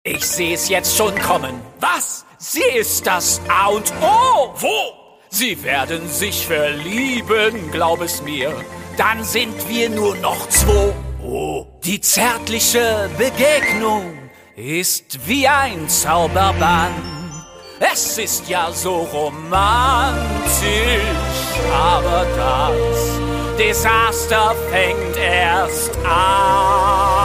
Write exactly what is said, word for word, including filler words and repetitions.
Ich seh's jetzt schon kommen. Was? Sie ist das A und O. Wo? Sie werden sich verlieben, glaub es mir. Dann sind wir nur noch zwei. Oh. Die zärtliche Begegnung ist wie ein Zauberbann. Es ist ja so romantisch, aber das Desaster fängt erst an.